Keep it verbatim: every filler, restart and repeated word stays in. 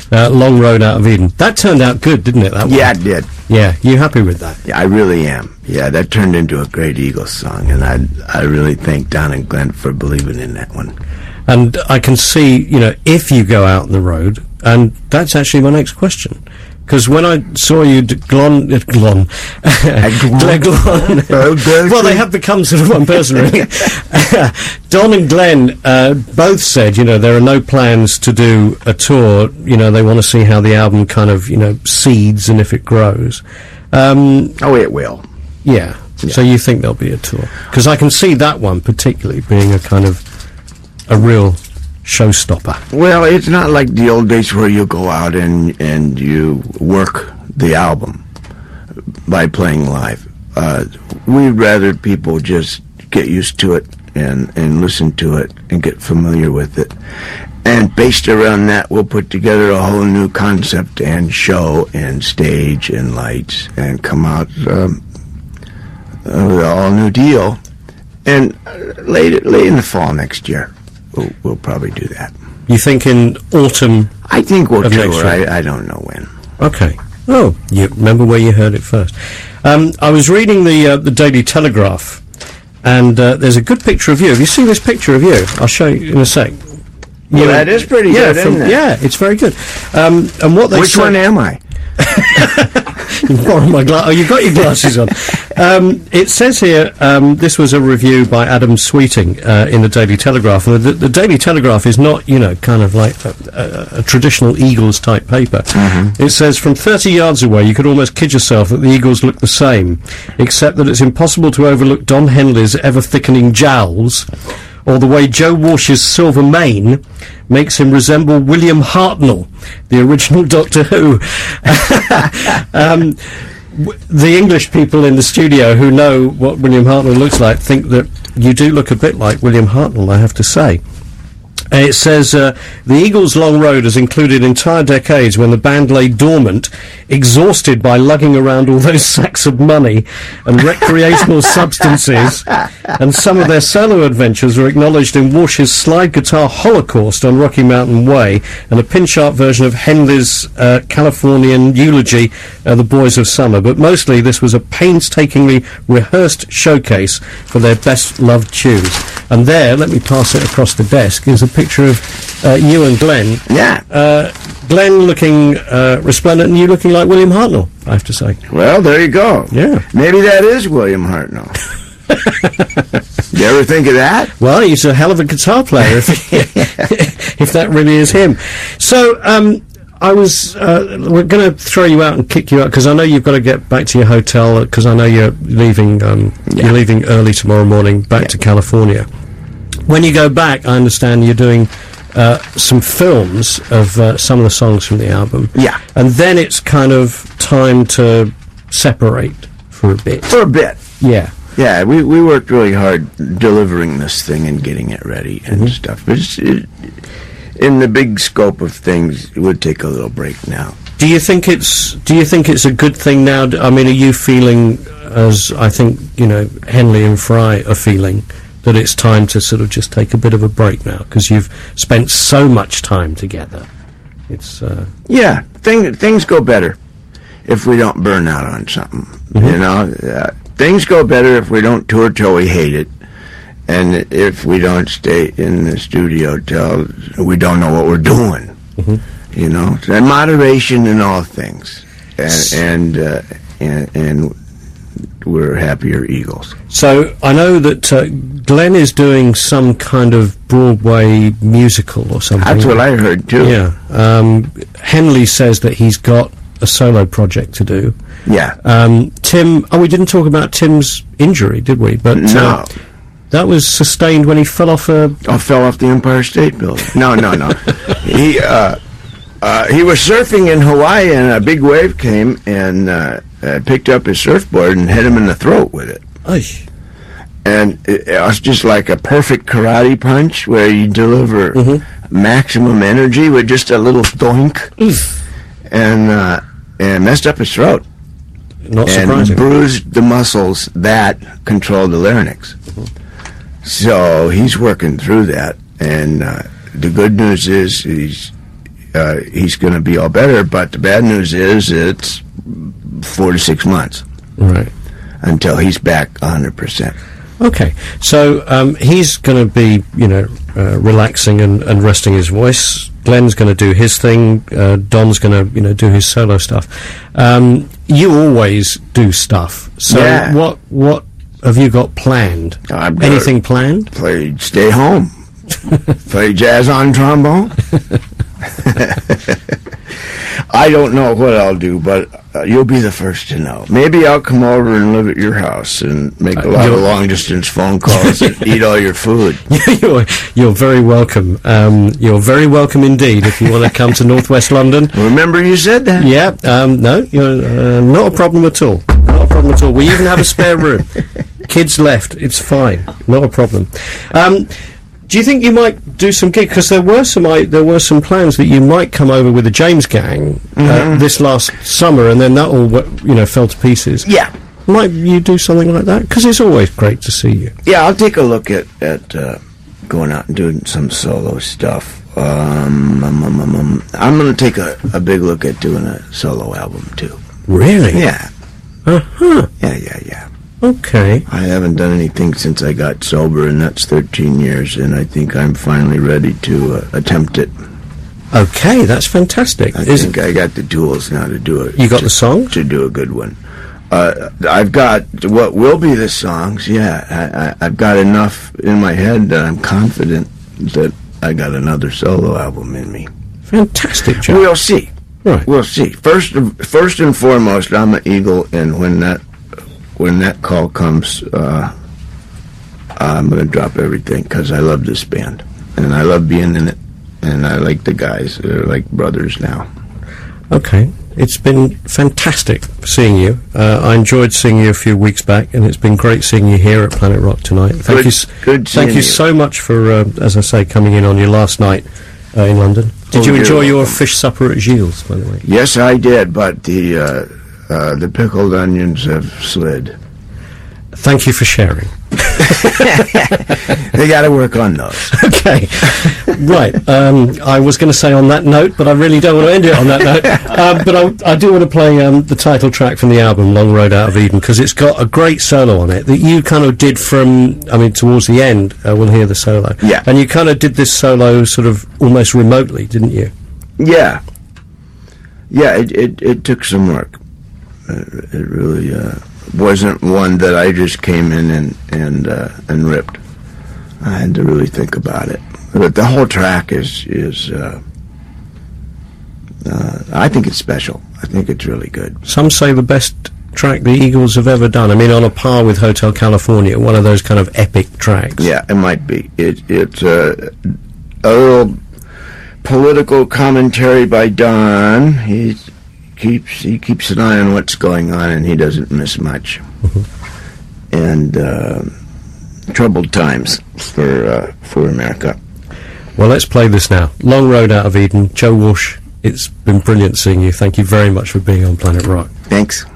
Uh, Long Road Out of Eden. That turned out good, didn't it? That one? Yeah, it did. Yeah, you happy with that? Yeah, I really am. Yeah, that turned into a great Eagles song, and I I really thank Don and Glenn for believing in that one. And I can see, you know, if you go out on the road, and that's actually my next question. Because when I saw you, d- Glon, uh, Glon, Glenn Glon, well, they have become sort of one person, really. Don and Glenn uh, both said, you know, there are no plans to do a tour. You know, they want to see how the album kind of, you know, seeds and if it grows. Um, oh, it will. Yeah. yeah. So you think there'll be a tour? Because I can see that one particularly being a kind of a real showstopper. Well, it's not like the old days where you go out and and you work the album by playing live. Uh, we'd rather people just get used to it and, and listen to it and get familiar with it. And based around that, we'll put together a whole new concept and show and stage and lights and come out um, with an all-new deal. And late, late in the fall next year, We'll, we'll probably do that. You think in autumn? I think we'll of do next it. year? I, I don't know when. Okay. Oh, you remember where you heard it first. Um, I was reading the uh, the Daily Telegraph, and uh, there's a good picture of you. Have you seen this picture of you? I'll show you in a sec. Well, You- that is pretty yeah, good, from- isn't it? Yeah, it's very good. Um, and what they Which said, one am I? You borrowed my gla- oh, you've got your glasses on. Um, it says here, um, this was a review by Adam Sweeting uh, in the Daily Telegraph. And the, the Daily Telegraph is not, you know, kind of like a, a, a traditional Eagles-type paper. Mm-hmm. It says, from thirty yards away, you could almost kid yourself that the Eagles look the same, except that it's impossible to overlook Don Henley's ever-thickening jowls, or the way Joe Walsh's silver mane makes him resemble William Hartnell, the original Doctor Who. um, w- the English people in the studio who know what William Hartnell looks like think that you do look a bit like William Hartnell, I have to say. Uh, It says, uh, the Eagles' long road has included entire decades when the band lay dormant, exhausted by lugging around all those sacks of money and recreational substances, and some of their solo adventures are acknowledged in Walsh's slide guitar holocaust on Rocky Mountain Way, and a pin-sharp version of Henley's uh, Californian eulogy, uh, The Boys of Summer. But mostly this was a painstakingly rehearsed showcase for their best-loved tunes. And there, let me pass it across the desk, is a picture of uh, you and Glenn. Yeah. Uh, Glenn looking uh, resplendent and you looking like William Hartnell, I have to say. Well, there you go. Yeah. Maybe that is William Hartnell. You ever think of that? Well, he's a hell of a guitar player, if, if that really is him. So, um, I was, uh, we're going to throw you out and kick you out, because I know you've got to get back to your hotel, because I know you're leaving, um, Yeah. you're leaving early tomorrow morning, back Yeah. to California. When you go back, I understand you're doing uh, some films of uh, some of the songs from the album. Yeah. And then it's kind of time to separate for a bit. For a bit. Yeah. Yeah, we, we worked really hard delivering this thing and getting it ready and Mm-hmm. stuff. But it's, it, in the big scope of things, it would take a little break now. Do you think it's Do you think it's a good thing now? D- I mean, are you feeling, as I think you know, Henley and Fry are feeling, that it's time to sort of just take a bit of a break now because you've spent so much time together? It's uh, Yeah, thing, things go better if we don't burn out on something. Mm-hmm. You know, uh, things go better if we don't tour till we hate it, and if we don't stay in the studio till we don't know what we're doing. Mm-hmm. You know, and moderation in all things, and and uh, and, and we're happier Eagles. So I know that uh, Glenn is doing some kind of Broadway musical or something. That's what I heard too. Yeah. Um, Henley says that he's got a solo project to do. Yeah. Um, Tim, oh, we didn't talk about Tim's injury, did we? But No. uh, that was sustained when he fell off a... I fell off the Empire State Building. No, no, no. he uh, uh, he was surfing in Hawaii, and a big wave came and uh, uh, picked up his surfboard and hit him in the throat with it. Ay. And it, it was just like a perfect karate punch where you deliver Mm-hmm. maximum energy with just a little doink, and uh, and messed up his throat. Not and surprising. bruised the muscles that control the larynx. So he's working through that, and uh, the good news is he's uh, he's going to be all better. But the bad news is it's four to six months. Right. Until he's back one hundred percent. Okay, so um, he's going to be, you know, uh, relaxing and, and resting his voice. Glenn's going to do his thing. Uh, Don's going to, you know, do his solo stuff. Um, you always do stuff. So Yeah. what what have you got planned? I've got Anything planned? Play, stay home. Play jazz on trombone. I don't know what I'll do, but uh, you'll be the first to know. Maybe I'll come over and live at your house and make a Uh, lot of you're- long-distance phone calls and eat all your food. you're, you're very welcome. Um, you're very welcome indeed if you want to come to Northwest London. Remember you said that? Yeah, um, no, you're uh, not a problem at all. Not a problem at all. We even have a spare room. Kids left. It's fine. Not a problem. Um, do you think you might do some gigs? Because there were some I, there were some plans that you might come over with the James Gang uh, Mhm. this last summer, and then that all w- you know fell to pieces. Yeah. Might you do something like that? Because it's always great to see you. Yeah, I'll take a look at, at uh, going out and doing some solo stuff. Um, um, um, um, um, I'm going to take a, a big look at doing a solo album, too. Really? Yeah. Uh-huh. Yeah, yeah, yeah. Okay. I haven't done anything since I got sober, and that's thirteen years, and I think I'm finally ready to uh, attempt it. Okay, that's fantastic. I Is think I got the tools now to do it. you got to, the song? to do a good one. Uh, I've got what will be the songs. Yeah, I, I, I've got enough in my head that I'm confident that I got another solo album in me. Fantastic, Joe. We'll see. Right. We'll see. First, first and foremost, I'm an Eagle, and when that when that call comes, uh, I'm going to drop everything because I love this band and I love being in it, and I like the guys. They're like brothers now. Okay. It's been fantastic seeing you. Uh, I enjoyed seeing you a few weeks back, and it's been great seeing you here at Planet Rock tonight. Thank Good- you, s- good thank seeing you you. so much for, uh, as I say, coming in on your last night uh, in London. Did Oh, you you're enjoy your welcome. fish supper at Gilles, by the way? Yes, I did, but the uh, uh, the pickled onions have slid. Thank you for sharing. They got to work on those. Okay, right. Um, I was going to say on that note, but I really don't want to end it on that note. Um, but I, I do want to play um, the title track from the album, Long Road Out of Eden, because it's got a great solo on it that you kind of did from, I mean, towards the end, uh, we'll hear the solo. Yeah. And you kind of did this solo sort of almost remotely, didn't you? Yeah, yeah. It it, it took some work. Uh, it really uh, wasn't one that I just came in and and uh, and ripped. I had to really think about it. But the whole track is is. Uh, uh, I think it's special. I think it's really good. Some say the best track the Eagles have ever done. I mean, on a par with Hotel California, one of those kind of epic tracks. Yeah, it might be. It it's uh, a little political commentary by Don. He keeps he keeps an eye on what's going on, and he doesn't miss much. Mm-hmm. And uh, troubled times for uh, for America. Well, let's play this now. Long Road Out of Eden. Joe Walsh, it's been brilliant seeing you. Thank you very much for being on Planet Rock. Thanks.